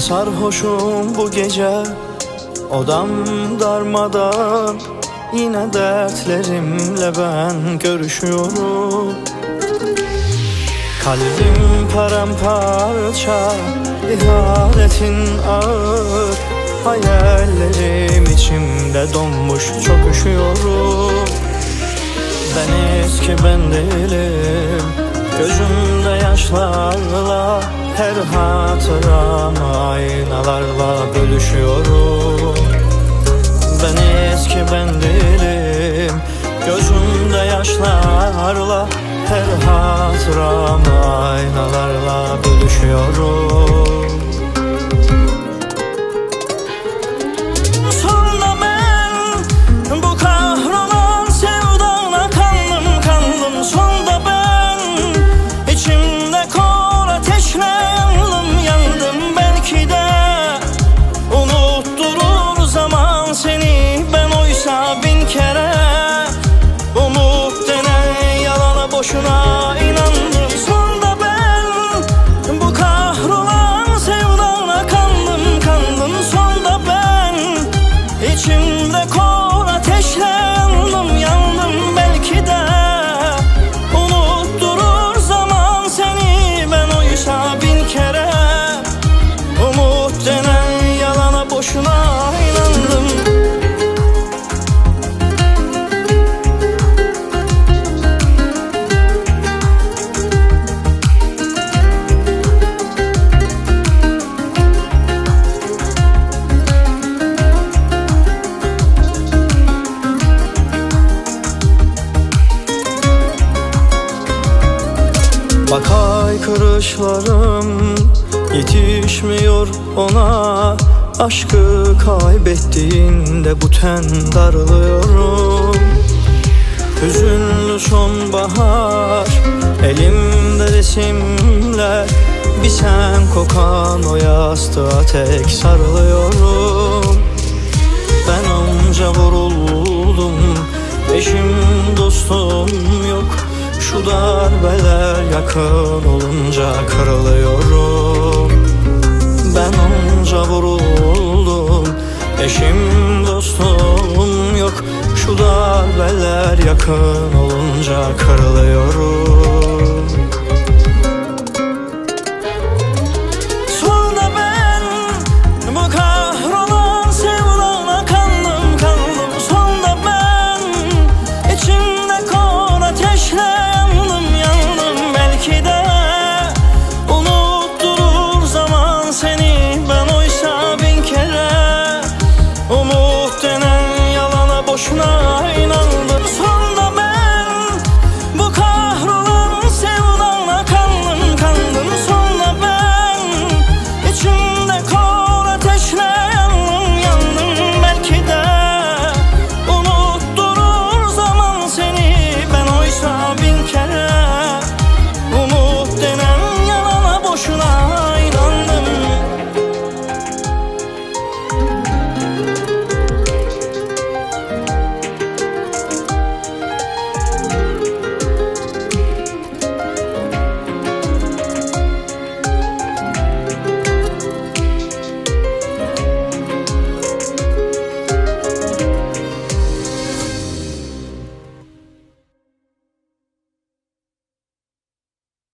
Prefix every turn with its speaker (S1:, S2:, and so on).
S1: Sarhoşum bu gece, odam darmadan, yine dertlerimle ben görüşüyorum. Kalbim paramparça, ihanetin ağır, hayallerim içimde donmuş, çok üşüyorum. Ben eski ben değilim, gözümde yaşlarla her hatıramı aynalarla bölüşüyorum. Ben eski ben değilim, gözümde yaşlarla her hatıramı aynalarla bölüşüyorum. Sonra ben bu kahrolan sevdana kandım. Sonra ben içimde kor ateşle yandım. Belki de unutturur zaman seni, ben oysa bin kere umut denen yalana boşuna inandım. Sonra ben bu kahrolan sevdana kandım. Sonra ben içimde kor ateşle yandım. Belki de unutturur zaman seni, ben oysa bin kere umut denen yalana boşuna inandım. Bak haykırışlarım yetişmiyor ona, aşkı kaybettiğinde bu ten darılıyorum. Hüzünlü sonbahar, elimde resimler, bir sen kokan o yastığa tek sarılıyorum. Ben onca vuruldum, eşim dostum yok, şu darbeler yakın olunca kırılıyorum. Ben onca vuruldum, eşim dostum yok, şu darbeler yakın olunca kırılıyorum.